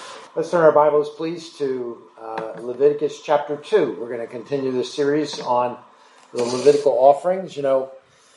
Let's turn our Bibles, please, to Leviticus chapter 2. We're going to continue this series on the Levitical offerings. You know,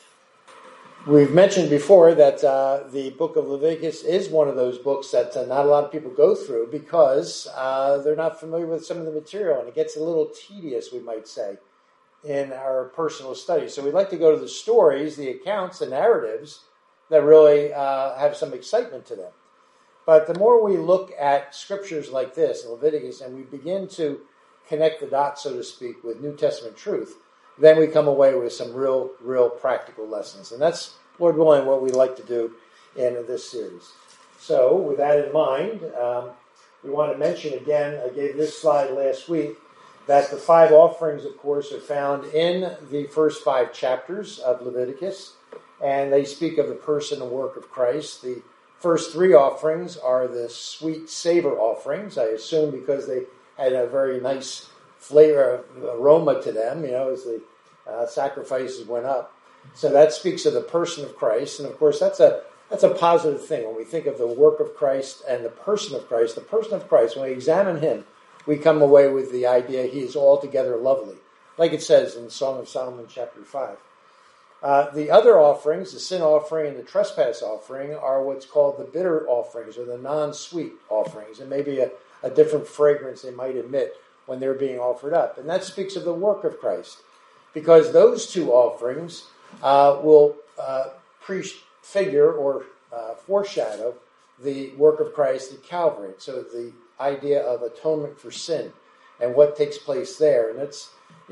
we've mentioned before that the book of Leviticus is one of those books that not a lot of people go through because they're not familiar with some of the material, and it gets a little tedious, we might say, in our personal study. So we'd like to go to the stories, the accounts, the narratives that really have some excitement to them. But the more we look at scriptures like this, Leviticus, and we begin to connect the dots, so to speak, with New Testament truth, then we come away with some real practical lessons. And that's, Lord willing, what we'd like to do in this series. So, with that in mind, we want to mention again, I gave this slide last week, that the 5 offerings, of course, are found in the first 5 chapters of Leviticus, and they speak of the person and work of Christ. The first 3 offerings are the sweet savor offerings, I assume because they had a very nice flavor, aroma to them, as the sacrifices went up. So that speaks of the person of Christ, and of course that's a positive thing. When we think of the work of Christ and the person of Christ, when we examine him, we come away with the idea he is altogether lovely, like it says in Song of Solomon chapter 5. The other offerings, the sin offering and the trespass offering, are what's called the bitter offerings or the non-sweet offerings, and maybe a different fragrance they might emit when they're being offered up. And that speaks of the work of Christ, because those 2 offerings will prefigure or foreshadow the work of Christ at Calvary. So the idea of atonement for sin and what takes place there. And it's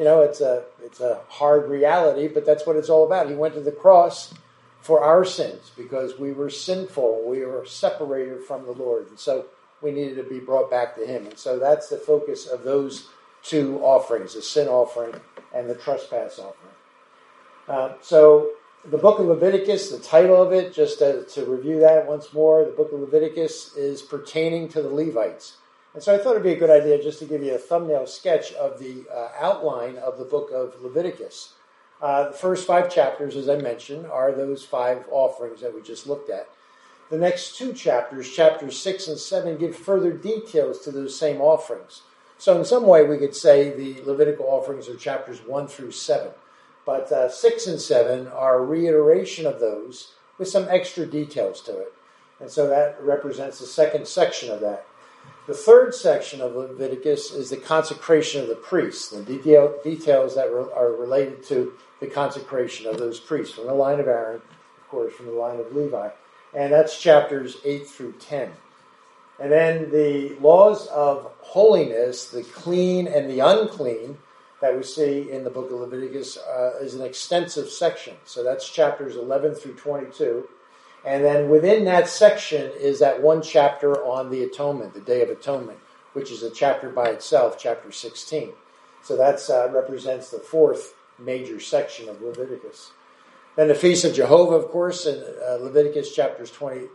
a hard reality, but that's what it's all about. He went to the cross for our sins because we were sinful. We were separated from the Lord. And so we needed to be brought back to him. And so that's the focus of those 2 offerings, the sin offering and the trespass offering. So the book of Leviticus, the title of it, just to review that once more, the book of Leviticus is pertaining to the Levites. And so I thought it'd be a good idea just to give you a thumbnail sketch of the outline of the book of Leviticus. The first 5 chapters, as I mentioned, are those 5 offerings that we just looked at. The next 2 chapters, chapters 6 and 7, give further details to those same offerings. So in some way we could say the Levitical offerings are chapters 1 through 7. But 6 and 7 are a reiteration of those with some extra details to it. And so that represents the second section of that. The third section of Leviticus is the consecration of the priests, the details that are related to the consecration of those priests, from the line of Aaron, of course, from the line of Levi. And that's chapters 8 through 10. And then the laws of holiness, the clean and the unclean, that we see in the book of Leviticus is an extensive section. So that's chapters 11 through 22. And then within that section is that one chapter on the atonement, the Day of Atonement, which is a chapter by itself, chapter 16. So that represents the 4th major section of Leviticus. Then the Feast of Jehovah, of course, in Leviticus chapter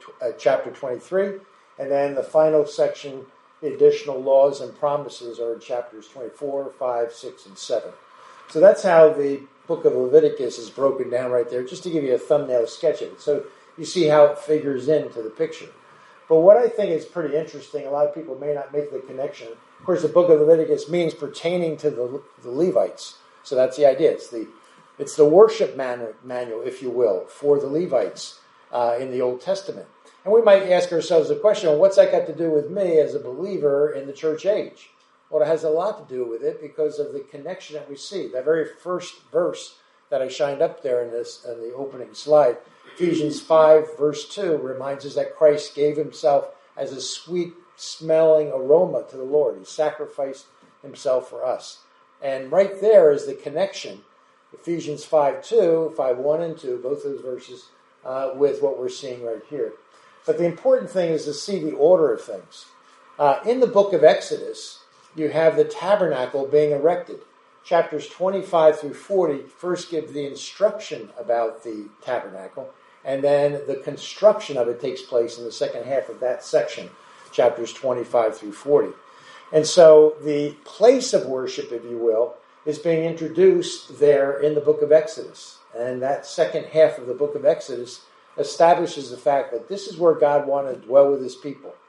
23. And then the final section, the additional laws and promises, are in chapters 24, 5, 6, and 7. So that's how the book of Leviticus is broken down right there, just to give you a thumbnail sketch of it. So you see how it figures into the picture. But what I think is pretty interesting, a lot of people may not make the connection. Of course, the book of Leviticus means pertaining to the Levites. So that's the idea. It's the worship manual, if you will, for the Levites in the Old Testament. And we might ask ourselves the question, well, what's that got to do with me as a believer in the church age? Well, it has a lot to do with it because of the connection that we see. That very first verse that I shined up there in the opening slide, Ephesians 5, verse 2, reminds us that Christ gave himself as a sweet-smelling aroma to the Lord. He sacrificed himself for us. And right there is the connection, Ephesians 5:2, 5:1 and 2, both those verses, with what we're seeing right here. But the important thing is to see the order of things. In the book of Exodus, you have the tabernacle being erected. Chapters 25 through 40 first give the instruction about the tabernacle, and then the construction of it takes place in the second half of that section, chapters 25 through 40. And so the place of worship, if you will, is being introduced there in the book of Exodus. And that second half of the book of Exodus establishes the fact that this is where God wanted to dwell with his people.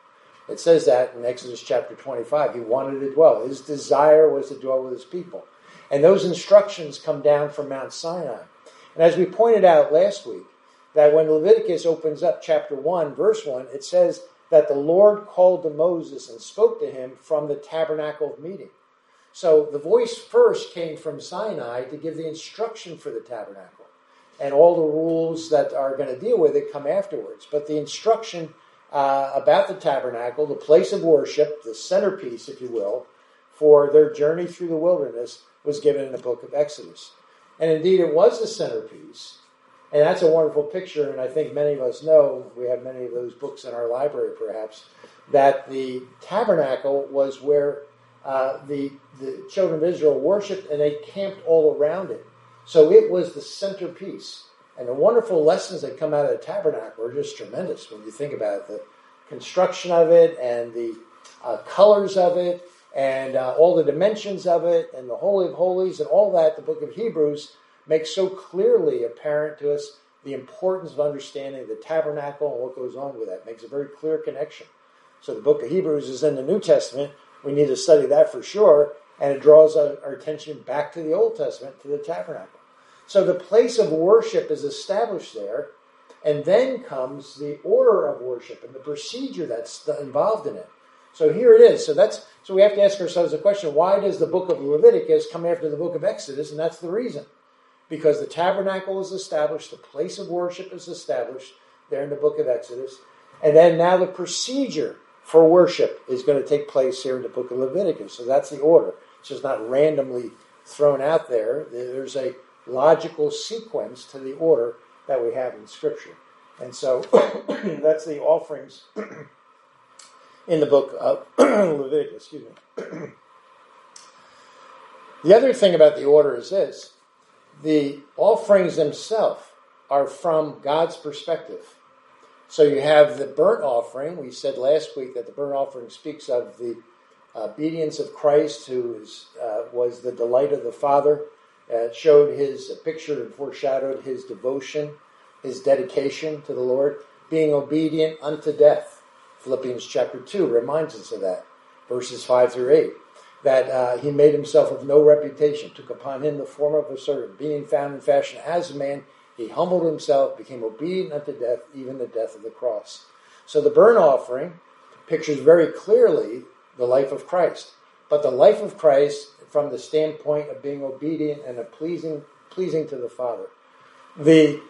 It says that in Exodus chapter 25. He wanted to dwell. His desire was to dwell with his people. And those instructions come down from Mount Sinai. And as we pointed out last week, that when Leviticus opens up chapter 1, verse 1, it says that the Lord called to Moses and spoke to him from the tabernacle of meeting. So the voice first came from Sinai to give the instruction for the tabernacle. And all the rules that are going to deal with it come afterwards. But the instruction about the tabernacle, the place of worship, the centerpiece, if you will, for their journey through the wilderness was given in the book of Exodus. And indeed, it was the centerpiece. And that's a wonderful picture, and I think many of us know, we have many of those books in our library perhaps, that the tabernacle was where the children of Israel worshipped, and they camped all around it. So it was the centerpiece. And the wonderful lessons that come out of the tabernacle are just tremendous when you think about it. The construction of it, and the colors of it, and all the dimensions of it, and the Holy of Holies, and all that, the book of Hebrews makes so clearly apparent to us the importance of understanding the tabernacle and what goes on with that. It makes a very clear connection. So the book of Hebrews is in the New Testament. We need to study that for sure. And it draws our attention back to the Old Testament, to the tabernacle. So the place of worship is established there. And then comes the order of worship and the procedure that's involved in it. So here it is. So we have to ask ourselves the question, why does the book of Leviticus come after the book of Exodus? And that's the reason. Because the tabernacle is established, the place of worship is established there in the book of Exodus. And then now the procedure for worship is going to take place here in the book of Leviticus. So that's the order. It's just not randomly thrown out there. There's a logical sequence to the order that we have in Scripture. And so that's the offerings in the book of Leviticus. The other thing about the order is this. The offerings themselves are from God's perspective. So you have the burnt offering. We said last week that the burnt offering speaks of the obedience of Christ, who was the delight of the Father. It showed his picture and foreshadowed his devotion, his dedication to the Lord, being obedient unto death. Philippians chapter 2 reminds us of that, verses 5 through 8. That he made himself of no reputation, took upon him the form of a servant, being found in fashion as a man, he humbled himself, became obedient unto death, even the death of the cross. So the burnt offering pictures very clearly the life of Christ. But the life of Christ from the standpoint of being obedient and of pleasing to the Father. The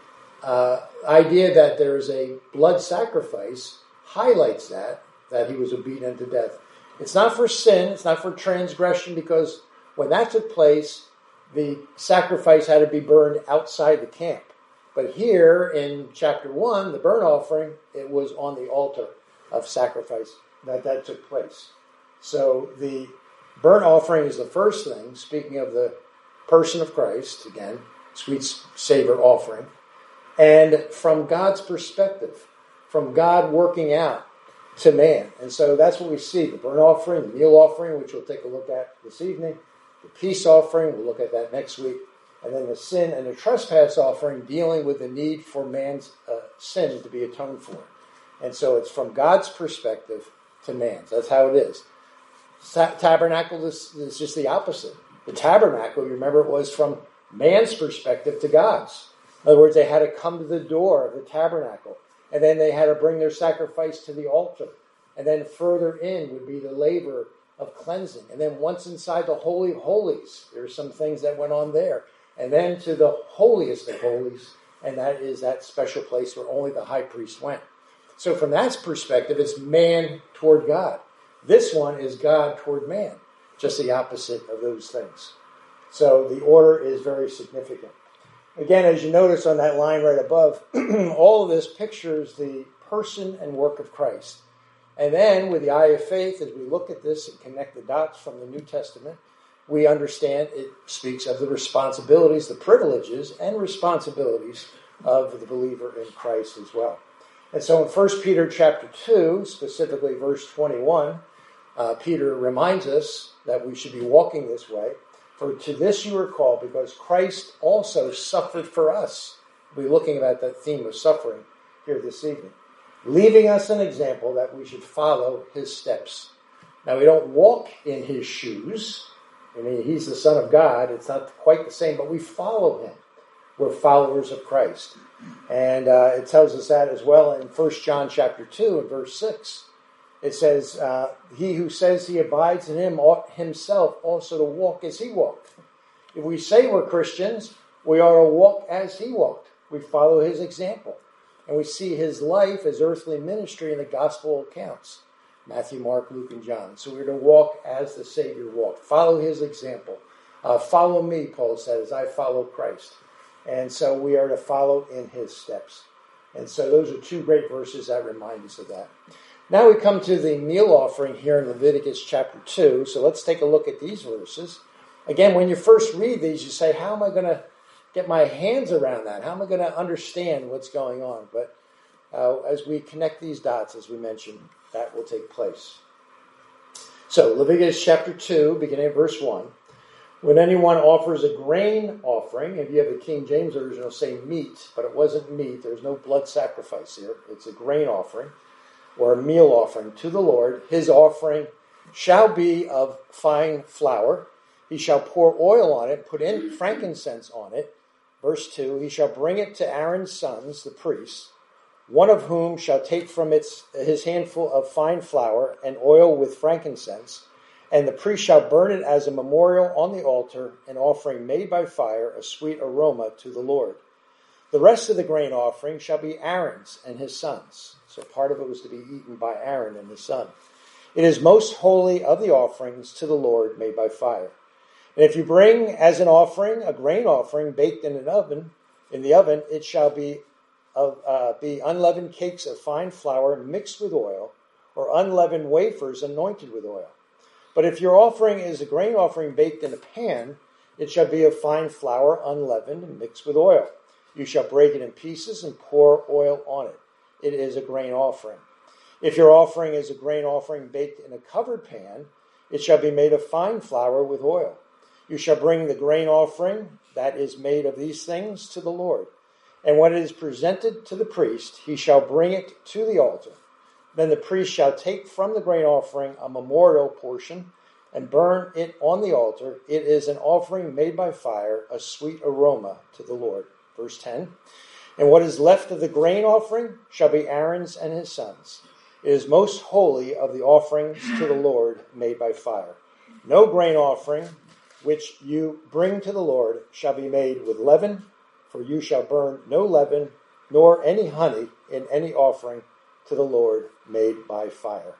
idea that there is a blood sacrifice highlights that he was obedient unto death. It's not for sin, it's not for transgression, because when that took place, the sacrifice had to be burned outside the camp. But here in chapter 1, the burnt offering, it was on the altar of sacrifice that took place. So the burnt offering is the first thing, speaking of the person of Christ, again, sweet savor offering. And from God's perspective, from God working out to man. And so that's what we see, the burnt offering, the meal offering, which we'll take a look at this evening, the peace offering, we'll look at that next week, and then the sin and the trespass offering dealing with the need for man's sin to be atoned for. And so it's from God's perspective to man's. That's how it is. Tabernacle is just the opposite. The tabernacle, you remember, it was from man's perspective to God's. In other words, they had to come to the door of the tabernacle. And then they had to bring their sacrifice to the altar. And then further in would be the labor of cleansing. And then once inside the Holy of Holies, there are some things that went on there. And then to the holiest of holies, and that is that special place where only the high priest went. So from that perspective, it's man toward God. This one is God toward man, just the opposite of those things. So the order is very significant. Again, as you notice on that line right above, all of this pictures the person and work of Christ. And then, with the eye of faith, as we look at this and connect the dots from the New Testament, we understand it speaks of the responsibilities, the privileges and responsibilities of the believer in Christ as well. And so in 1 Peter chapter 2, specifically verse 21, Peter reminds us that we should be walking this way. For to this you are called, because Christ also suffered for us. We'll be looking at that theme of suffering here this evening. leaving us an example that we should follow his steps. Now, we don't walk in his shoes. I mean, he's the Son of God. It's not quite the same, but we follow him. We're followers of Christ. And it tells us that as well in 1 John chapter 2 and verse 6. It says, he who says he abides in him ought himself also to walk as he walked. If we say we're Christians, we are to walk as he walked. We follow his example. And we see his life, his earthly ministry in the gospel accounts. Matthew, Mark, Luke, and John. So we're to walk as the Savior walked. Follow his example. Follow me, Paul said, as I follow Christ. And so we are to follow in his steps. And so those are two great verses that remind us of that. Now we come to the meal offering here in Leviticus chapter 2. So let's take a look at these verses. Again, when you first read these, you say, how am I going to get my hands around that? How am I going to understand what's going on? But as we connect these dots, as we mentioned, that will take place. So Leviticus chapter 2, beginning at verse 1. When anyone offers a grain offering, if you have the King James Version, it'll say meat, but it wasn't meat. There's no blood sacrifice here. It's a grain offering or a meal offering to the Lord. His offering shall be of fine flour. He shall pour oil on it, put in frankincense on it. Verse 2, he shall bring it to Aaron's sons, the priests, one of whom shall take from his handful of fine flour and oil with frankincense, and the priest shall burn it as a memorial on the altar, an offering made by fire, a sweet aroma to the Lord. The rest of the grain offering shall be Aaron's and his sons. So part of it was to be eaten by Aaron and his son. It is most holy of the offerings to the Lord made by fire. And if you bring as an offering a grain offering baked in the oven, it shall be unleavened cakes of fine flour mixed with oil, or unleavened wafers anointed with oil. But if your offering is a grain offering baked in a pan, it shall be of fine flour unleavened and mixed with oil. You shall break it in pieces and pour oil on it. It is a grain offering. If your offering is a grain offering baked in a covered pan, it shall be made of fine flour with oil. You shall bring the grain offering that is made of these things to the Lord. And when it is presented to the priest, he shall bring it to the altar. Then the priest shall take from the grain offering a memorial portion and burn it on the altar. It is an offering made by fire, a sweet aroma to the Lord. Verse 10, and what is left of the grain offering shall be Aaron's and his sons. It is most holy of the offerings to the Lord made by fire. No grain offering which you bring to the Lord shall be made with leaven, for you shall burn no leaven, nor any honey in any offering to the Lord made by fire.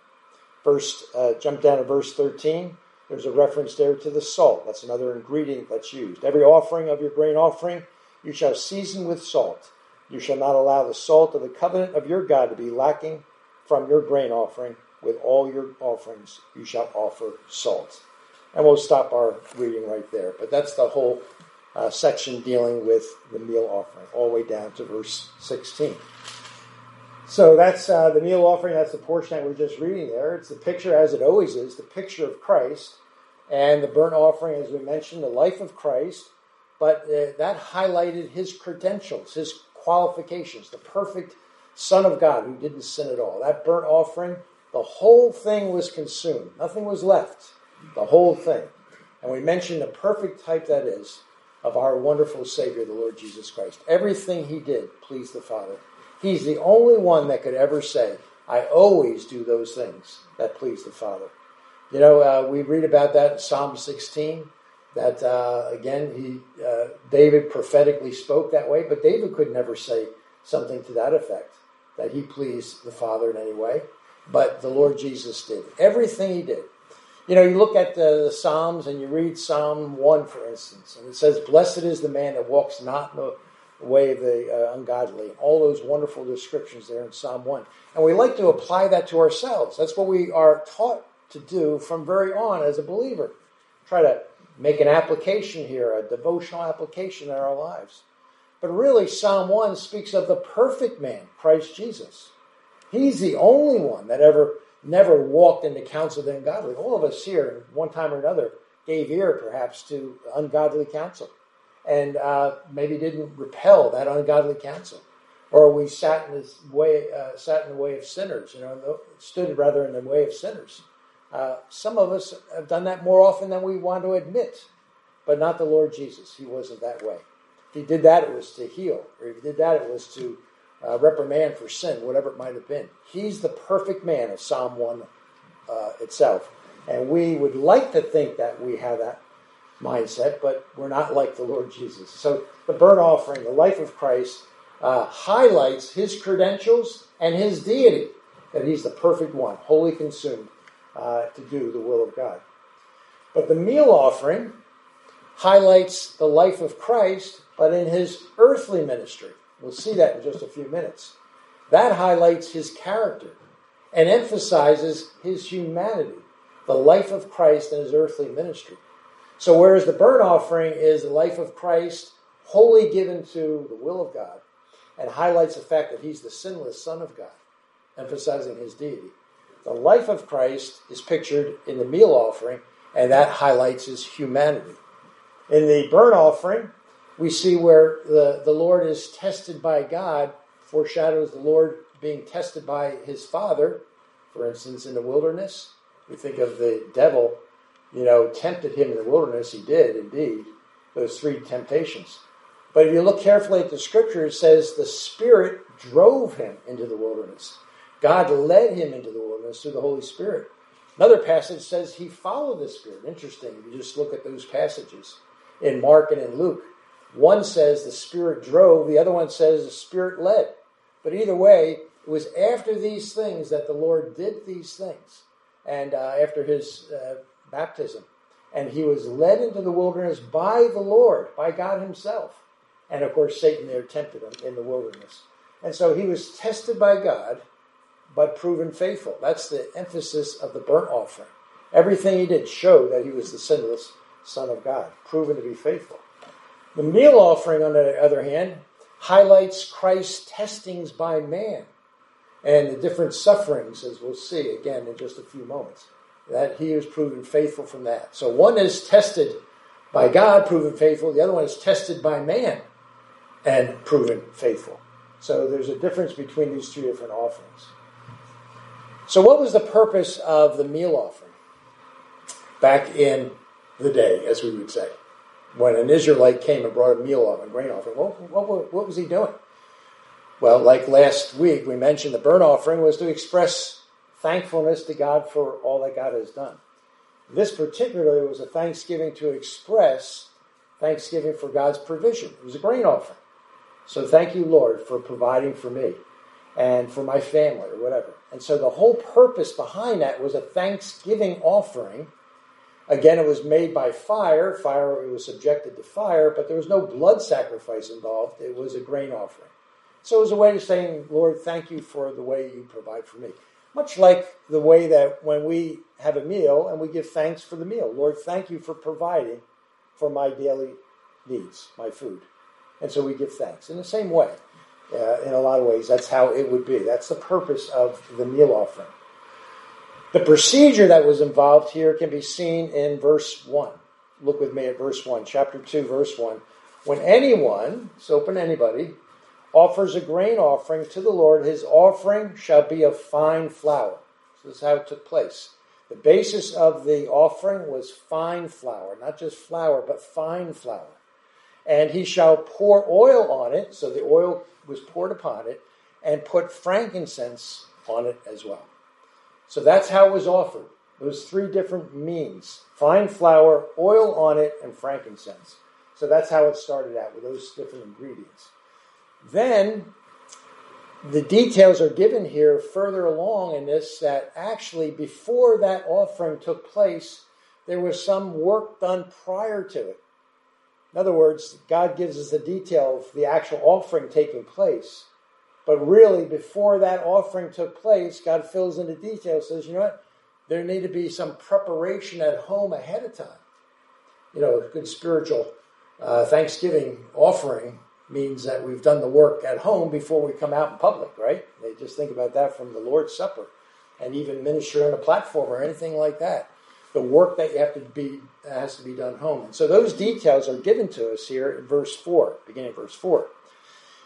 Jump down to verse 13. There's a reference there to the salt. That's another ingredient that's used. Every offering of your grain offering you shall season with salt. You shall not allow the salt of the covenant of your God to be lacking from your grain offering. With all your offerings you shall offer salt. And we'll stop our reading right there. But that's the whole section dealing with the meal offering, all the way down to verse 16. So that's the meal offering. That's the portion that we're just reading there. It's the picture, as it always is, the picture of Christ. And the burnt offering, as we mentioned, the life of Christ. But that highlighted his credentials, his qualifications, the perfect Son of God who didn't sin at all. That burnt offering, the whole thing was consumed. Nothing was left. The whole thing. And we mentioned the perfect type that is of our wonderful Savior, the Lord Jesus Christ. Everything he did pleased the Father. He's the only one that could ever say, I always do those things that please the Father. You know, we read about that in Psalm 16, that, again, David prophetically spoke that way, but David could never say something to that effect, that he pleased the Father in any way. But the Lord Jesus did. Everything he did. You know, you look at the Psalms and you read Psalm 1, for instance, and it says, blessed is the man that walks not in the way of the ungodly. All those wonderful descriptions there in Psalm 1. And we like to apply that to ourselves. That's what we are taught to do from very on as a believer. Try to make an application here, a devotional application in our lives. But really, Psalm 1 speaks of the perfect man, Christ Jesus. He's the only one that never walked in the counsel of the ungodly. All of us here, one time or another, gave ear perhaps to ungodly counsel. And maybe didn't repel that ungodly counsel. Or we sat in the way of sinners, stood rather in the way of sinners. Some of us have done that more often than we want to admit, but not the Lord Jesus. He wasn't that way. If he did that, it was to heal. Or if he did that, it was to reprimand for sin, whatever it might have been. He's the perfect man of Psalm 1 itself. And we would like to think that we have that mindset, but we're not like the Lord Jesus. So the burnt offering, the life of Christ, highlights his credentials and his deity, that he's the perfect one, wholly consumed to do the will of God. But the meal offering highlights the life of Christ, but in his earthly ministry. We'll see that in just a few minutes. That highlights his character and emphasizes his humanity, the life of Christ in his earthly ministry. So whereas the burnt offering is the life of Christ wholly given to the will of God, and highlights the fact that he's the sinless Son of God, emphasizing his deity. The life of Christ is pictured in the meal offering, and that highlights his humanity. In the burnt offering, we see where the Lord is tested by God, foreshadows the Lord being tested by his Father. For instance, in the wilderness, we think of the devil, tempted him in the wilderness. He did, indeed, those 3 temptations. But if you look carefully at the scripture, it says the Spirit drove him into the wilderness. God led him into the wilderness through the Holy Spirit. Another passage says he followed the Spirit. Interesting, if you just look at those passages in Mark and in Luke. One says the Spirit drove, the other one says the Spirit led. But either way, it was after these things that the Lord did these things, and after his baptism. And he was led into the wilderness by the Lord, by God himself. And of course, Satan there tempted him in the wilderness. And so he was tested by God, but proven faithful. That's the emphasis of the burnt offering. Everything he did showed that he was the sinless Son of God, proven to be faithful. The meal offering, on the other hand, highlights Christ's testings by man and the different sufferings, as we'll see again in just a few moments, that he was proven faithful from that. So one is tested by God, proven faithful. The other one is tested by man and proven faithful. So there's a difference between these 2 different offerings. So what was the purpose of the meal offering back in the day, as we would say? When an Israelite came and brought a meal offering, a grain offering, what was he doing? Well, like last week, we mentioned the burnt offering was to express thankfulness to God for all that God has done. This particularly was a thanksgiving to express thanksgiving for God's provision. It was a grain offering. So thank you, Lord, for providing for me and for my family or whatever. And so the whole purpose behind that was a thanksgiving offering. Again, it was made by fire. It was subjected to fire, but there was no blood sacrifice involved. It was a grain offering. So it was a way of saying, Lord, thank you for the way you provide for me. Much like the way that when we have a meal and we give thanks for the meal. Lord, thank you for providing for my daily needs, my food. And so we give thanks. In the same way, in a lot of ways, that's how it would be. That's the purpose of the meal offering. The procedure that was involved here can be seen in verse 1. Look with me at verse 1, chapter 2, verse 1. When anyone, so open anybody, offers a grain offering to the Lord, his offering shall be of fine flour. So this is how it took place. The basis of the offering was fine flour, not just flour, but fine flour. And he shall pour oil on it, so the oil was poured upon it, and put frankincense on it as well. So that's how it was offered. Those 3 different means. Fine flour, oil on it, and frankincense. So that's how it started out, with those different ingredients. Then, the details are given here further along in this, that actually before that offering took place, there was some work done prior to it. In other words, God gives us the detail of the actual offering taking place. But really, before that offering took place, God fills in the details, says, you know what? There need to be some preparation at home ahead of time. A good spiritual Thanksgiving offering means that we've done the work at home before we come out in public, right? They just think about that from the Lord's Supper and even ministry on a platform or anything like that. The work that you have to be has to be done home. And so those details are given to us here in verse 4, beginning of verse 4.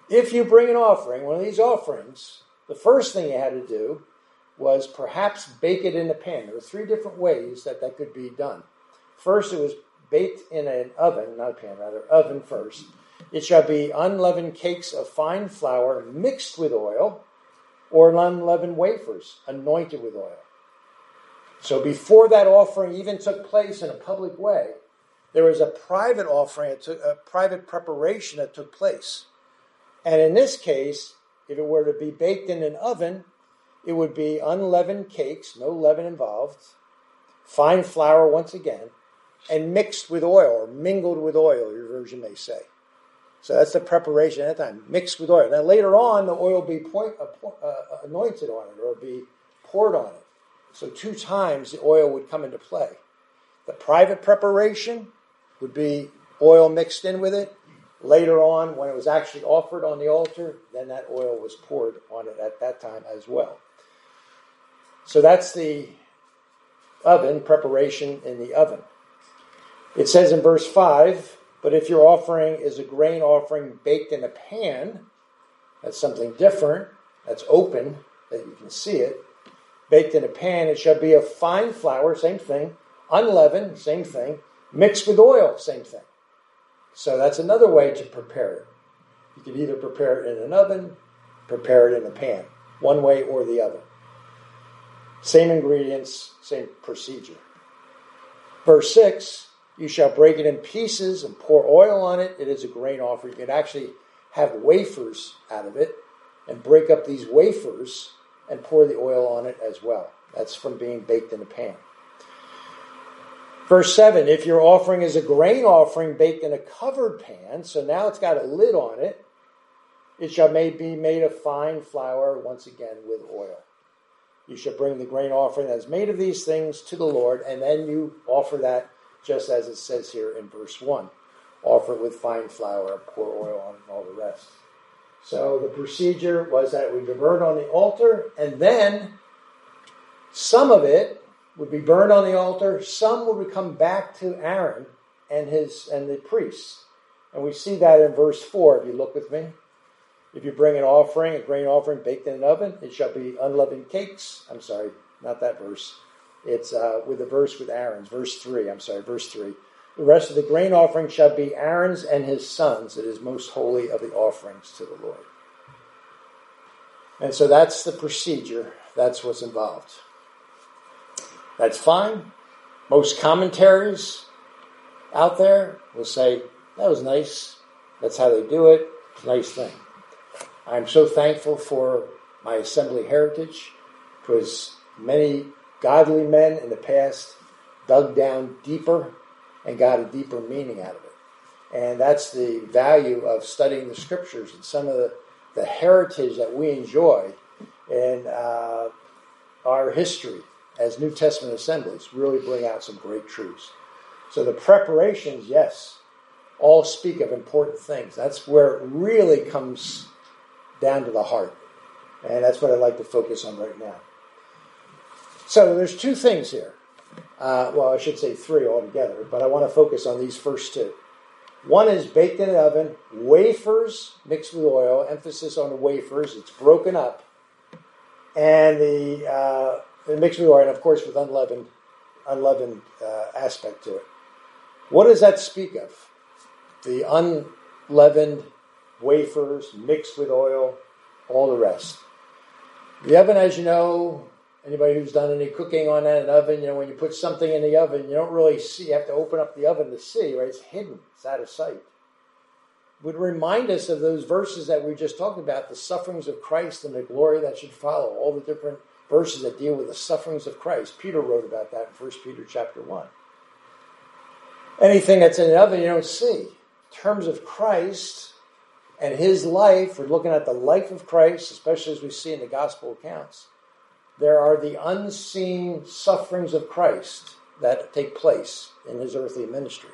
if you bring an offering, one of these offerings, the first thing you had to do was perhaps bake it in a pan. There were 3 different ways that could be done. First, it was baked in an oven, not a pan, rather, oven first. It shall be unleavened cakes of fine flour mixed with oil, or unleavened wafers anointed with oil. So before that offering even took place in a public way, there was a private offering, a private preparation that took place. And in this case, if it were to be baked in an oven, it would be unleavened cakes, no leaven involved, fine flour once again, and mixed with oil, or mingled with oil, your version may say. So that's the preparation at that time, mixed with oil. Now later on, the oil will be anointed on it, or be poured on it. So 2 times the oil would come into play. The private preparation would be oil mixed in with it. Later on, when it was actually offered on the altar, then that oil was poured on it at that time as well. So that's the oven, preparation in the oven. It says in verse 5, but if your offering is a grain offering baked in a pan, that's something different, that's open, that you can see it, baked in a pan, it shall be of fine flour, same thing, unleavened, same thing, mixed with oil, same thing. So that's another way to prepare it. You can either prepare it in an oven, prepare it in a pan, one way or the other. Same ingredients, same procedure. Verse 6, you shall break it in pieces and pour oil on it. It is a grain offering. You can actually have wafers out of it and break up these wafers and pour the oil on it as well. That's from being baked in a pan. Verse 7, if your offering is a grain offering baked in a covered pan, so now it's got a lid on it, it shall be made of fine flour, once again with oil. You shall bring the grain offering that is made of these things to the Lord, and then you offer that just as it says here in verse 1. Offer it with fine flour, pour oil on it, and all the rest. So the procedure was that it would be burned on the altar, and then some of it would be burned on the altar. Some would come back to Aaron and the priests. And we see that in verse 4, if you look with me. If you bring an offering, a grain offering baked in an oven, it shall be unleavened cakes. I'm sorry, not that verse. It's with the verse with Aaron's. Verse 3. The rest of the grain offering shall be Aaron's and his sons. It is most holy of the offerings to the Lord. And so that's the procedure. That's what's involved. That's fine. Most commentaries out there will say, that was nice. That's how they do it. It's a nice thing. I'm so thankful for my assembly heritage, because many godly men in the past dug down deeper and got a deeper meaning out of it. And that's the value of studying the scriptures and some of the heritage that we enjoy in our history as New Testament assemblies really bring out some great truths. So the preparations, yes, all speak of important things. That's where it really comes down to the heart. And that's what I'd like to focus on right now. So there's 2 things here. Well, I should say 3 altogether, but I want to focus on these first 2. One is baked in an oven, wafers mixed with oil, emphasis on the wafers. It's broken up. And the mixed with oil, and of course with unleavened aspect to it. What does that speak of? The unleavened wafers mixed with oil, all the rest. The oven, as you know, anybody who's done any cooking on that, an oven, when you put something in the oven, you don't really see. You have to open up the oven to see, right? It's hidden. It's out of sight. It would remind us of those verses that we just talked about, the sufferings of Christ and the glory that should follow, all the different verses that deal with the sufferings of Christ. Peter wrote about that in 1 Peter chapter 1. Anything that's in an oven you don't see. In terms of Christ and his life, we're looking at the life of Christ, especially as we see in the gospel accounts. There are the unseen sufferings of Christ that take place in his earthly ministry.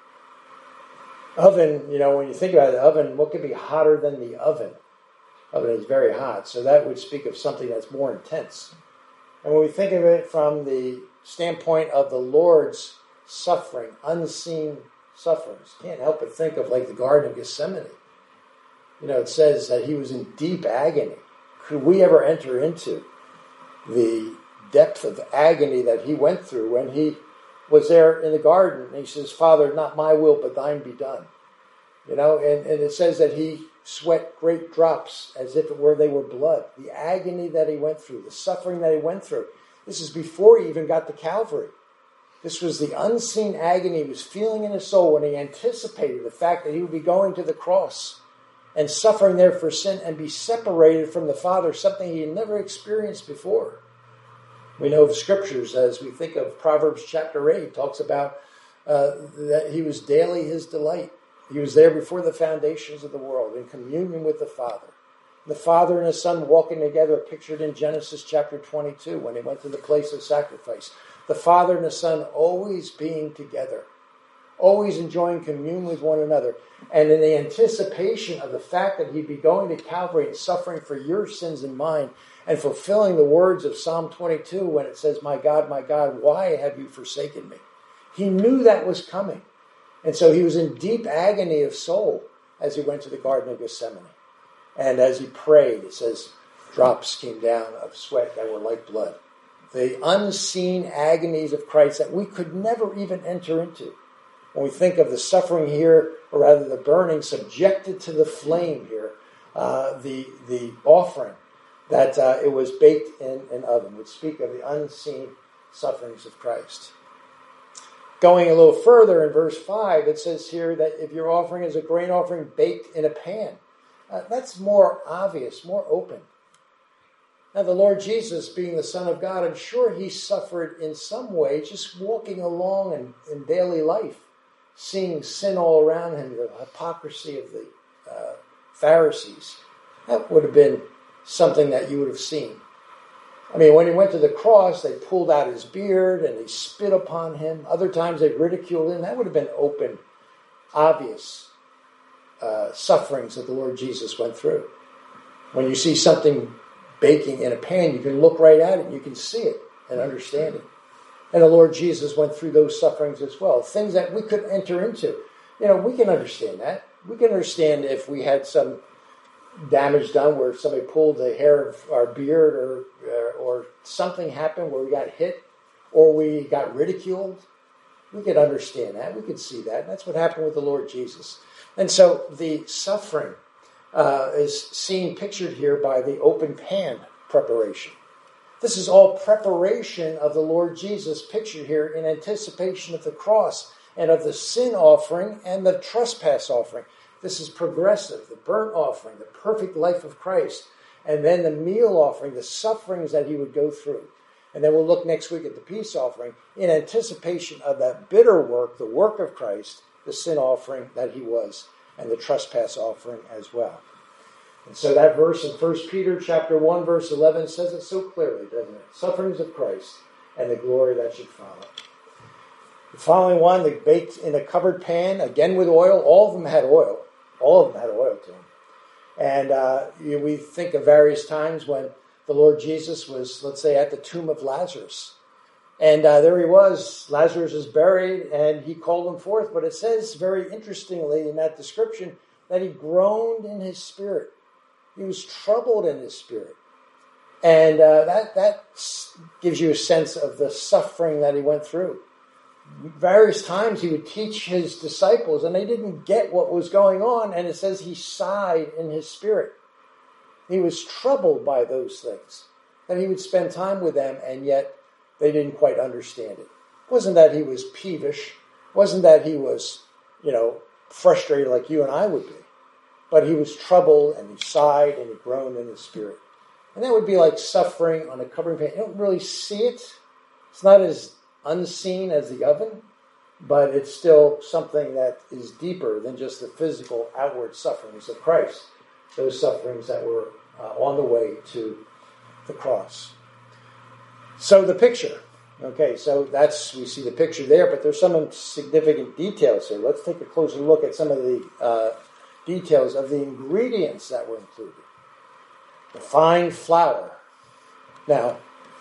Oven, when you think about the oven, what could be hotter than the oven? Oven is very hot, so that would speak of something that's more intense. And when we think of it from the standpoint of the Lord's suffering, unseen sufferings, can't help but think of like the Garden of Gethsemane. it says that he was in deep agony. Could we ever enter into the depth of agony that he went through when he was there in the garden? And he says, Father, not my will, but thine be done. And it says that he sweat great drops as if they were blood. The agony that he went through, the suffering that he went through. This is before he even got to Calvary. This was the unseen agony he was feeling in his soul when he anticipated the fact that he would be going to the cross and suffering there for sin and be separated from the Father, something he had never experienced before. We know the scriptures, as we think of Proverbs chapter 8, talks about that he was daily his delight. He was there before the foundations of the world in communion with the Father. The Father and the Son walking together, pictured in Genesis chapter 22 when he went to the place of sacrifice. The Father and the Son always being together, always enjoying communion with one another. And in the anticipation of the fact that he'd be going to Calvary and suffering for your sins and mine, and fulfilling the words of Psalm 22 when it says, my God, why have you forsaken me? He knew that was coming. And so he was in deep agony of soul as he went to the Garden of Gethsemane. And as he prayed, it says, drops came down of sweat that were like blood. The unseen agonies of Christ that we could never even enter into. When we think of the suffering here, or rather the burning, subjected to the flame here, the offering, that it was baked in an oven, would speak of the unseen sufferings of Christ. Going a little further in verse 5, it says here that if your offering is a grain offering baked in a pan, that's more obvious, more open. Now the Lord Jesus, being the Son of God, I'm sure he suffered in some way just walking along in daily life, seeing sin all around him, the hypocrisy of the Pharisees. That would have been something that you would have seen. I mean, when he went to the cross, they pulled out his beard and they spit upon him. Other times they ridiculed him. That would have been open, obvious sufferings that the Lord Jesus went through. When you see something baking in a pan, you can look right at it and you can see it and understand it. And the Lord Jesus went through those sufferings as well. Things that we could enter into. We can understand that. We can understand if we had some damage done where somebody pulled the hair of our beard or something happened where we got hit or we got ridiculed. We could understand that. We could see that. And that's what happened with the Lord Jesus. And so the suffering is seen pictured here by the open pan preparation. This is all preparation of the Lord Jesus pictured here in anticipation of the cross and of the sin offering and the trespass offering. This is progressive, the burnt offering, the perfect life of Christ, and then the meal offering, the sufferings that he would go through. And then we'll look next week at the peace offering in anticipation of that bitter work, the work of Christ, the sin offering that he was, and the trespass offering as well. And so that verse in 1 Peter chapter 1, verse 11 says it so clearly, doesn't it? Sufferings of Christ and the glory that should follow. The following one, they baked in a covered pan, again with oil. All of them had oil. All of them had oil to them. And we think of various times when the Lord Jesus was, let's say, at the tomb of Lazarus. And there he was. Lazarus is buried, and he called him forth. But it says very interestingly in that description that he groaned in his spirit. He was troubled in his spirit. And that gives you a sense of the suffering that he went through. Various times he would teach his disciples, and they didn't get what was going on. And it says he sighed in his spirit. He was troubled by those things. And he would spend time with them, and yet they didn't quite understand it. It wasn't that he was peevish. It wasn't that he was, frustrated like you and I would be. But he was troubled, and he sighed, and he groaned in his spirit. And that would be like suffering on a covering pan. You don't really see it. It's not as unseen as the oven, but it's still something that is deeper than just the physical outward sufferings of Christ. Those sufferings that were on the way to the cross. So the picture. Okay, so we see the picture there, but there's some significant details here. Let's take a closer look at some of the details of the ingredients that were included. The fine flour. Now,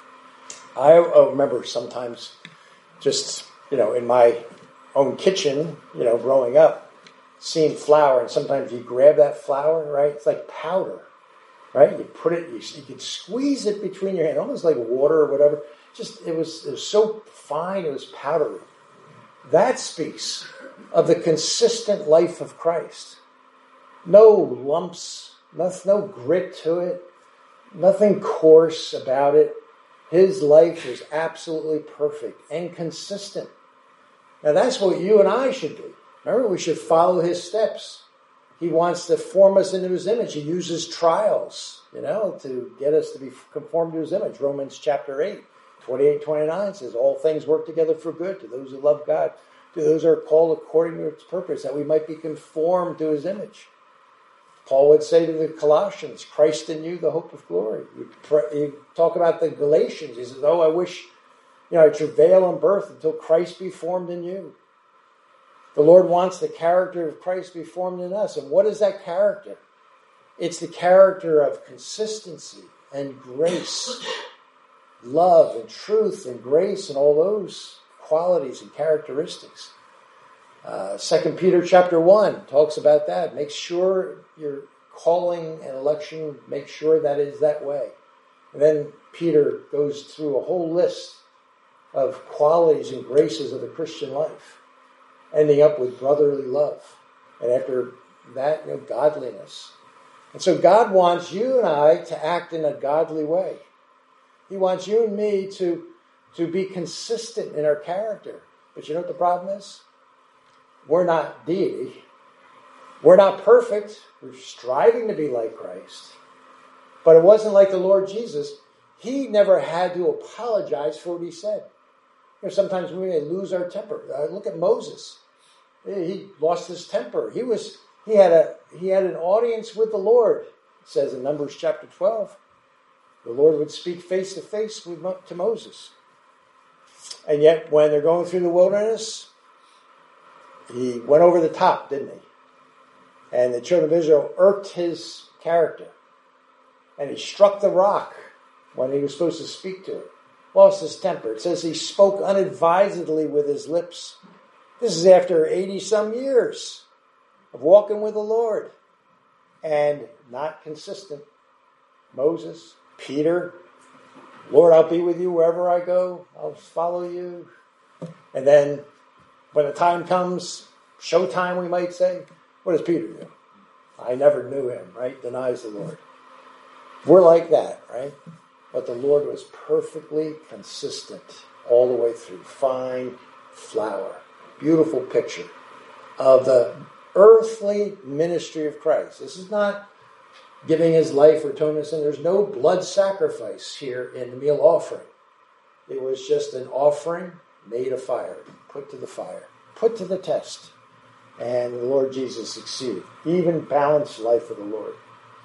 I remember sometimes just, in my own kitchen, growing up, seen flour, and sometimes you grab that flour, right? It's like powder, right? You put it, you could squeeze it between your hands, almost like water or whatever. It was so fine, it was powdery. That speaks of the consistent life of Christ. No lumps, no grit to it, nothing coarse about it. His life was absolutely perfect and consistent. Now that's what you and I should be. Remember, we should follow his steps. He wants to form us into his image. He uses trials, to get us to be conformed to his image. Romans chapter 8, 28-29 says, all things work together for good to those who love God, to those who are called according to his purpose, that we might be conformed to his image. Paul would say to the Colossians, Christ in you, the hope of glory. You talk about the Galatians. He says, I wish, I travail in birth until Christ be formed in you. The Lord wants the character of Christ to be formed in us. And what is that character? It's the character of consistency and grace, love and truth and grace and all those qualities and characteristics. 2 Peter chapter 1 talks about that. Make sure your calling and election, make sure that is that way. And then Peter goes through a whole list of qualities and graces of the Christian life, ending up with brotherly love. And after that, godliness. And so God wants you and I to act in a godly way. He wants you and me to be consistent in our character. But you know what the problem is? We're not deity. We're not perfect. We're striving to be like Christ. But it wasn't like the Lord Jesus. He never had to apologize for what he said. Sometimes we may lose our temper. Look at Moses. He lost his temper. He had an audience with the Lord. It says in Numbers chapter 12. The Lord would speak face to face to Moses. And yet when they're going through the wilderness, he went over the top, didn't he? And the children of Israel irked his character. And he struck the rock when he was supposed to speak to it. Lost his temper. It says he spoke unadvisedly with his lips. This is after 80-some years of walking with the Lord. And not consistent. Moses, Peter, Lord, I'll be with you wherever I go. I'll follow you. And then when the time comes, showtime we might say, what does Peter do? I never knew him, right? Denies the Lord. We're like that, right? But the Lord was perfectly consistent all the way through. Fine flower. Beautiful picture of the earthly ministry of Christ. This is not giving his life for atonement sin. There's no blood sacrifice here in the meal offering. It was just an offering made of fire, put to the fire, put to the test. And the Lord Jesus succeeded. He even balanced life with the Lord.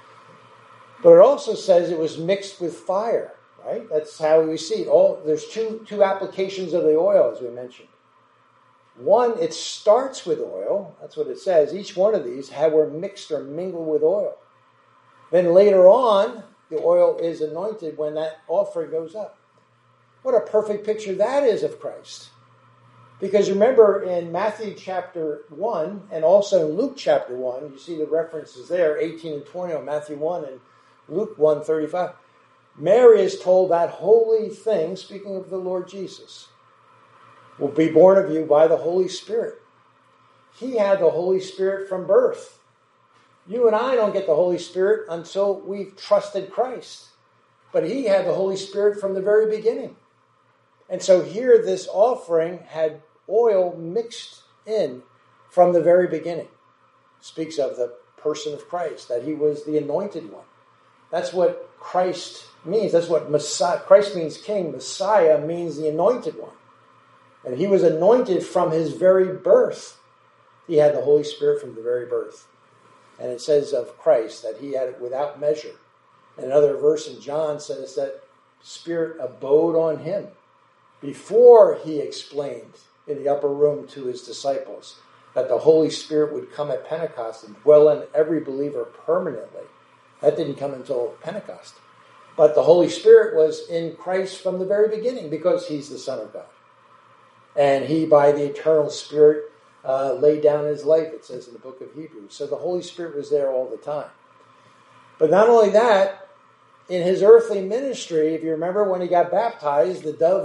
But it also says it was mixed with fire, right? That's how we see it. There's two applications of the oil, as we mentioned. One, it starts with oil. That's what it says. Each one of these were mixed or mingled with oil. Then later on, the oil is anointed when that offering goes up. What a perfect picture that is of Christ. Because remember in Matthew chapter 1 and also in Luke chapter 1, you see the references there, 18 and 20 on Matthew 1 and Luke 1:35. Mary is told that holy thing, speaking of the Lord Jesus, will be born of you by the Holy Spirit. He had the Holy Spirit from birth. You and I don't get the Holy Spirit until we've trusted Christ. But he had the Holy Spirit from the very beginning. And so here this offering had oil mixed in from the very beginning. Speaks of the person of Christ, that he was the anointed one. That's what Christ means. That's what Messiah. Christ means king. Messiah means the anointed one. And he was anointed from his very birth. He had the Holy Spirit from the very birth. And it says of Christ that he had it without measure. And another verse in John says that Spirit abode on him before he explained in the upper room to his disciples that the Holy Spirit would come at Pentecost and dwell in every believer permanently. That didn't come until Pentecost. But the Holy Spirit was in Christ from the very beginning because he's the Son of God. And he, by the eternal Spirit, laid down his life, it says in the book of Hebrews. So the Holy Spirit was there all the time. But not only that, in his earthly ministry, if you remember when he got baptized,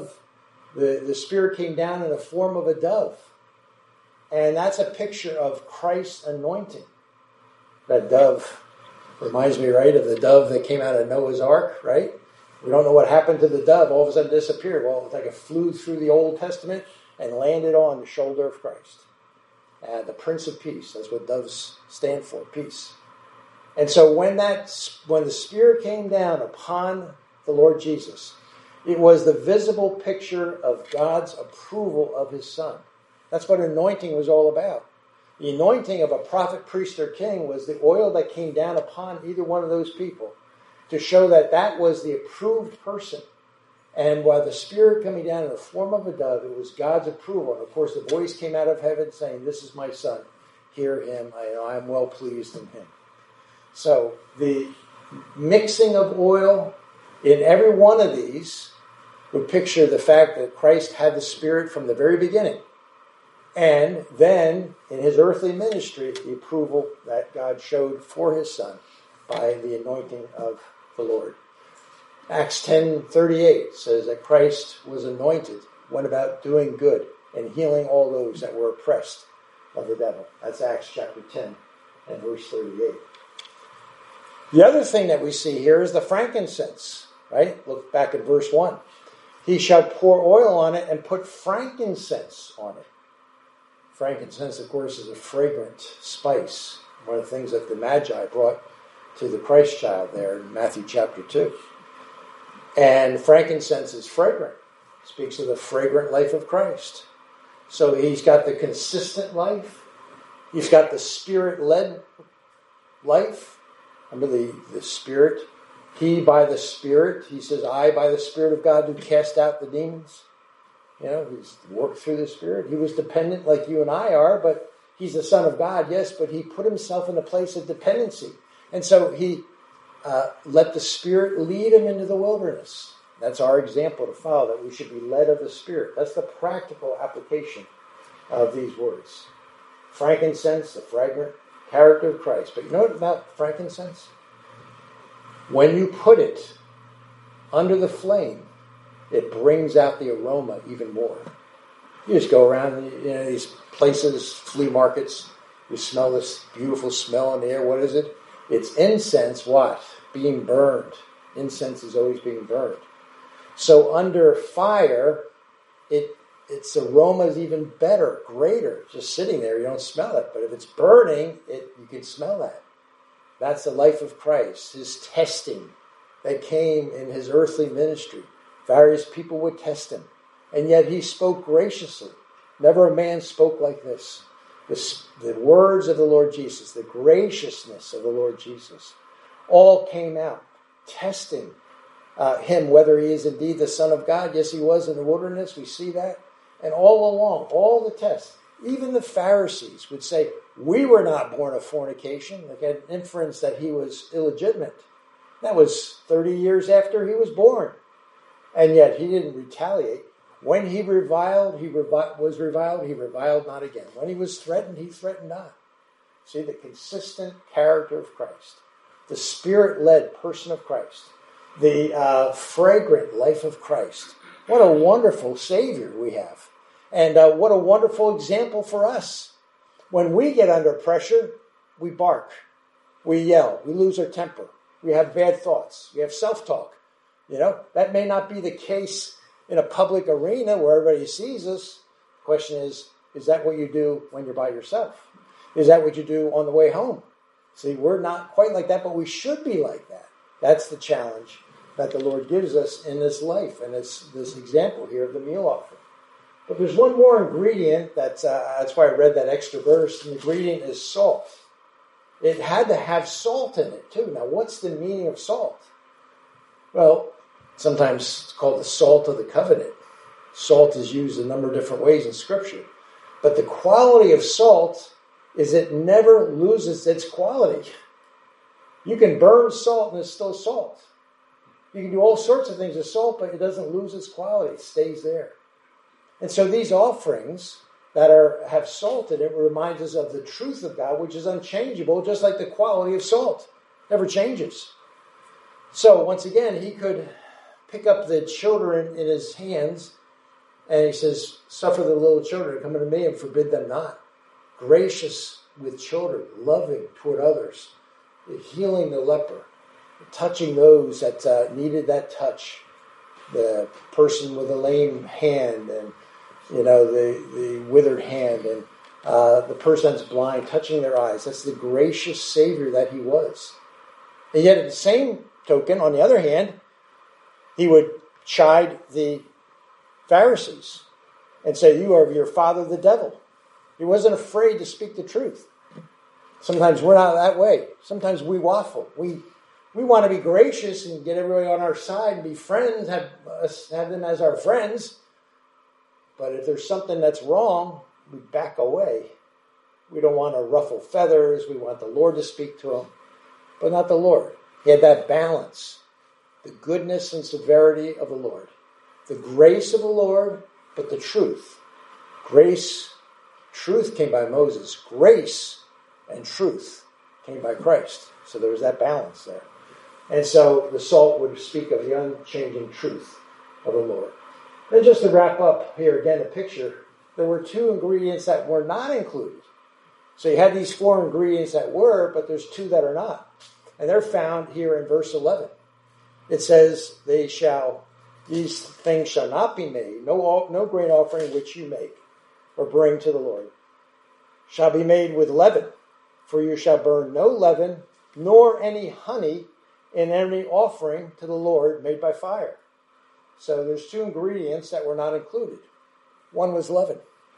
the Spirit came down in the form of a dove. And that's a picture of Christ's anointing. That dove reminds me, right, of the dove that came out of Noah's Ark, right? We don't know what happened to the dove. All of a sudden disappeared. Well, it's like it flew through the Old Testament and landed on the shoulder of Christ. The Prince of Peace. That's what doves stand for, peace. And so when the Spirit came down upon the Lord Jesus, it was the visible picture of God's approval of his Son. That's what anointing was all about. The anointing of a prophet, priest, or king was the oil that came down upon either one of those people to show that that was the approved person. And while the Spirit coming down in the form of a dove, it was God's approval. And of course, the voice came out of heaven saying, "This is my Son. Hear him. I am well pleased in him." So the mixing of oil in every one of these would picture the fact that Christ had the Spirit from the very beginning. And then, in his earthly ministry, the approval that God showed for his Son by the anointing of the Lord. Acts 10:38 says that Christ was anointed, went about doing good, and healing all those that were oppressed of the devil. That's Acts chapter 10 and verse 38. The other thing that we see here is the frankincense, right? Look back at verse 1. He shall pour oil on it and put frankincense on it. Frankincense, of course, is a fragrant spice. One of the things that the Magi brought to the Christ child there in Matthew chapter 2. And frankincense is fragrant. It speaks of the fragrant life of Christ. So he's got the consistent life. He's got the Spirit-led life. Remember the Spirit. He by the Spirit. He says, I by the Spirit of God do cast out the demons. You know, he's worked through the Spirit. He was dependent like you and I are, but he's the Son of God, yes, but he put himself in a place of dependency. And so he let the Spirit lead him into the wilderness. That's our example to follow, that we should be led of the Spirit. That's the practical application of these words. Frankincense, the fragrant character of Christ. But you know what about frankincense? When you put it under the flame, it brings out the aroma even more. You just go around these places, flea markets, you smell this beautiful smell in the air. What is it? It's incense, what? Being burned. Incense is always being burned. So under fire, its aroma is even better, greater. Just sitting there, you don't smell it. But if it's burning, you can smell that. That's the life of Christ, his testing that came in his earthly ministry. Various people would test him. And yet he spoke graciously. Never a man spoke like this. The words of the Lord Jesus, the graciousness of the Lord Jesus, all came out, testing him, whether he is indeed the Son of God. Yes, he was in the wilderness. We see that. And all along, all the tests, even the Pharisees would say, we were not born of fornication. They had an inference that he was illegitimate. That was 30 years after he was born. And yet he didn't retaliate. When he reviled, he reviled not again. When he was threatened, he threatened not. See, the consistent character of Christ, the Spirit-led person of Christ, the fragrant life of Christ. What a wonderful Savior we have. And what a wonderful example for us. When we get under pressure, we bark, we yell, we lose our temper, we have bad thoughts, we have self-talk. You know, that may not be the case in a public arena where everybody sees us. The question is that what you do when you're by yourself? Is that what you do on the way home? See, we're not quite like that, but we should be like that. That's the challenge that the Lord gives us in this life, and it's this example here of the meal offering. But there's one more ingredient that's why I read that extra verse. The ingredient is salt. It had to have salt in it too. Now, what's the meaning of salt? Well, sometimes it's called the salt of the covenant. Salt is used a number of different ways in Scripture. But the quality of salt is it never loses its quality. You can burn salt and it's still salt. You can do all sorts of things with salt, but it doesn't lose its quality. It stays there. And so these offerings that have salt in it reminds us of the truth of God, which is unchangeable, just like the quality of salt. Never changes. So once again, he could pick up the children in his hands, and he says, suffer the little children to come unto me and forbid them not. Gracious with children, loving toward others, healing the leper, touching those that needed that touch. The person with a lame hand and, the withered hand and the person that's blind, touching their eyes. That's the gracious Savior that he was. And yet at the same token, on the other hand, he would chide the Pharisees and say, you are of your father the devil. He wasn't afraid to speak the truth. Sometimes we're not that way. Sometimes we waffle. We want to be gracious and get everybody on our side and be friends, have them as our friends. But if there's something that's wrong, we back away. We don't want to ruffle feathers. We want the Lord to speak to him, but not the Lord. He had that balance, the goodness and severity of the Lord, the grace of the Lord, but the truth. Truth came by Moses. Grace and truth came by Christ. So there was that balance there. And so the salt would speak of the unchanging truth of the Lord. And just to wrap up here again, a picture, there were 2 ingredients that were not included. So you had these 4 ingredients that were, but there's 2 that are not. And they're found here in verse 11. It says, these things shall not be made, no grain offering which you make or bring to the Lord, shall be made with leaven. For you shall burn no leaven, nor any honey in any offering to the Lord made by fire. So there's 2 ingredients that were not included. One was leaven.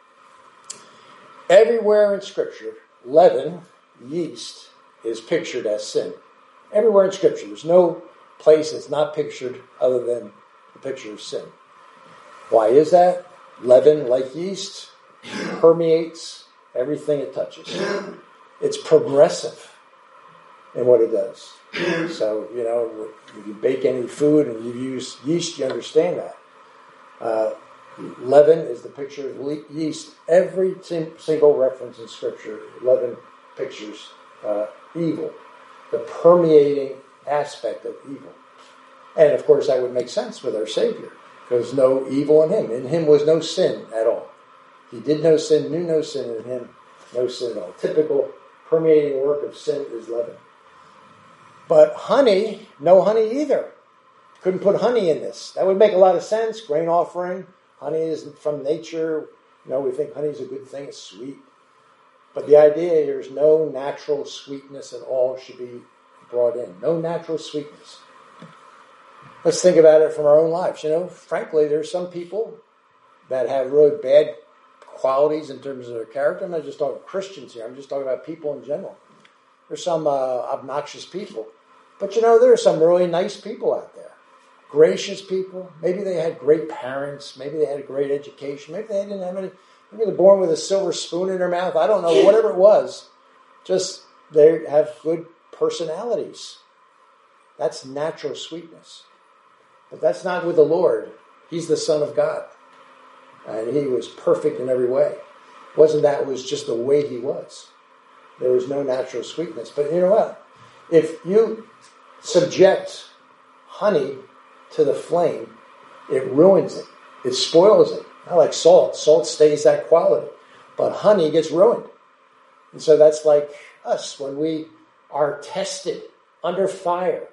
Everywhere in Scripture, leaven, yeast, is pictured as sin. Everywhere in Scripture. There's no place that's not pictured other than the picture of sin. Why is that? Leaven, like yeast, permeates everything it touches. It's progressive in what it does. So, if you bake any food and you use yeast, you understand that. Leaven is the picture of yeast. Every single reference in Scripture, leaven pictures evil, the permeating aspect of evil. And, of course, that would make sense with our Savior, because no evil in him. In him was no sin at all. He did no sin, knew no sin in him, no sin at all. Typical permeating work of sin is leaven. But honey, no honey either. Couldn't put honey in this. That would make a lot of sense. Grain offering. Honey is from nature. We think honey is a good thing. It's sweet. But the idea here is no natural sweetness at all should be brought in. No natural sweetness. Let's think about it from our own lives. Frankly, there's some people that have really bad qualities in terms of their character. I'm not just talking Christians here. I'm just talking about people in general. There's some obnoxious people. But there are some really nice people out there. Gracious people. Maybe they had great parents. Maybe they had a great education. Maybe they didn't have any. Maybe they're born with a silver spoon in their mouth. I don't know. Whatever it was. Just they have good personalities. That's natural sweetness. But that's not with the Lord. He's the Son of God. And he was perfect in every way. It was just the way he was. There was no natural sweetness. But you know what? If you subject honey to the flame, it ruins it. It spoils it. Not like salt. Salt stays that quality. But honey gets ruined. And so that's like us when we are tested under fire.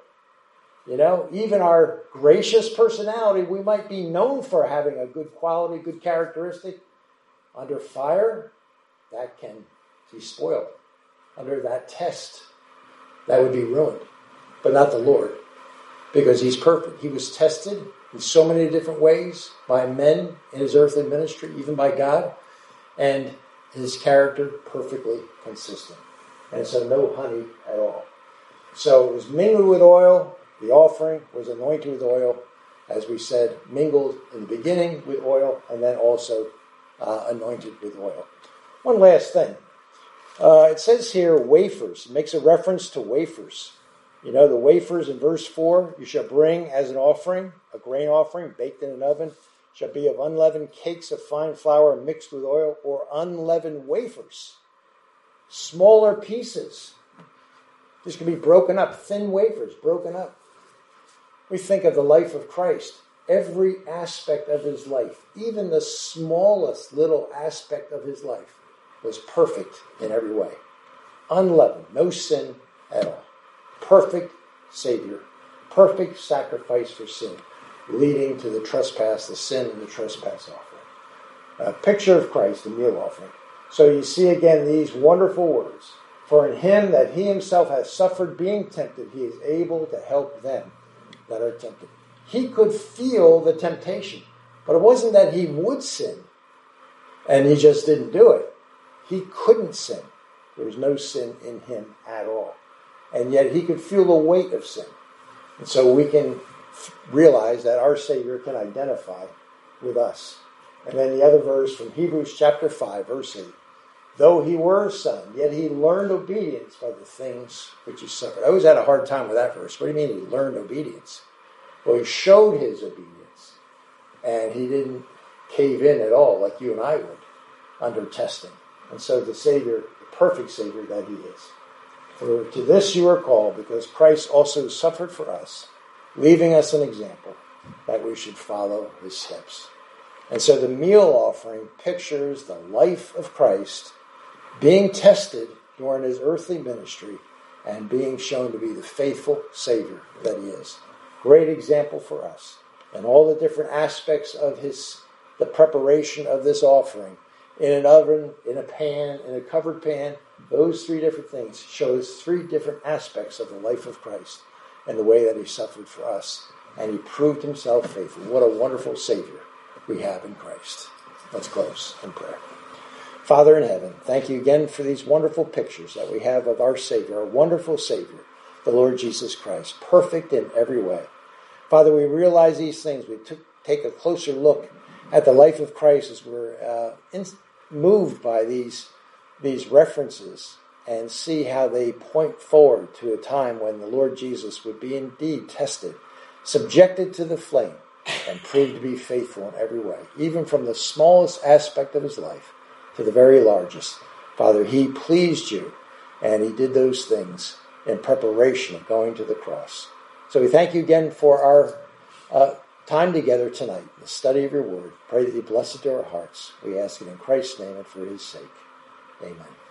Even our gracious personality, we might be known for having a good quality, good characteristic. Under fire, that can be spoiled. Under that test, that would be ruined. But not the Lord, because he's perfect. He was tested in so many different ways by men in his earthly ministry, even by God, and his character perfectly consistent. And so no honey at all. So it was mingled with oil. The offering was anointed with oil, as we said, mingled in the beginning with oil, and then also anointed with oil. One last thing. It says here wafers. It makes a reference to wafers. The wafers in verse 4, you shall bring as an offering, a grain offering baked in an oven. shall be of unleavened cakes of fine flour mixed with oil, or unleavened wafers. Smaller pieces. This can be broken up, thin wafers, broken up. We think of the life of Christ. Every aspect of his life, even the smallest little aspect of his life, was perfect in every way. Unleavened, no sin at all. Perfect Savior, perfect sacrifice for sin, leading to the sin and the trespass offering. A picture of Christ, the meal offering. So you see again these wonderful words. For in him that he himself has suffered being tempted, he is able to help them that are tempted. He could feel the temptation, but it wasn't that he would sin and he just didn't do it. He couldn't sin. There was no sin in him at all. And yet he could feel the weight of sin. And so we can realize that our Savior can identify with us. And then the other verse from Hebrews chapter 5, verse 8. Though he were a son, yet he learned obedience by the things which he suffered. I always had a hard time with that verse. What do you mean he learned obedience? Well, he showed his obedience. And he didn't cave in at all like you and I would under testing. And so the Savior, the perfect Savior that he is. For to this you are called, because Christ also suffered for us, leaving us an example that we should follow his steps. And so the meal offering pictures the life of Christ being tested during his earthly ministry and being shown to be the faithful Savior that he is. Great example for us. And all the different aspects of the preparation of this offering, in an oven, in a pan, in a covered pan, those three different things shows three different aspects of the life of Christ and the way that he suffered for us. And he proved himself faithful. What a wonderful Savior we have in Christ. Let's close in prayer. Father in heaven, thank you again for these wonderful pictures that we have of our Savior, our wonderful Savior, the Lord Jesus Christ, perfect in every way. Father, we realize these things. We take a closer look at the life of Christ as we're moved by these references and see how they point forward to a time when the Lord Jesus would be indeed tested, subjected to the flame, and proved to be faithful in every way, even from the smallest aspect of his life to the very largest. Father, he pleased you, and he did those things in preparation of going to the cross. So we thank you again for our time together tonight, the study of your word. Pray that you bless it to our hearts. We ask it in Christ's name and for his sake. Amen.